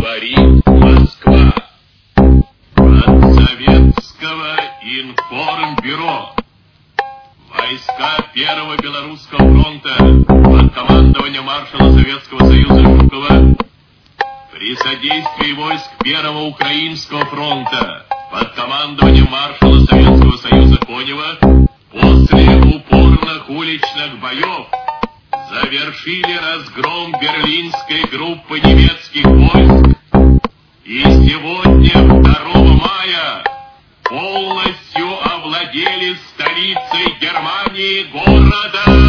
говорит Москва. От Советского информбюро. Войска Первого Белорусского фронта под командованием маршала Советского Союза Жукова при содействии войск Первого Украинского фронта под командованием маршала Советского Союза Конева после упорных уличных боев завершили разгром берлинской группы немецких войск и сегодня, 2 мая, полностью овладели столицей Германии, городом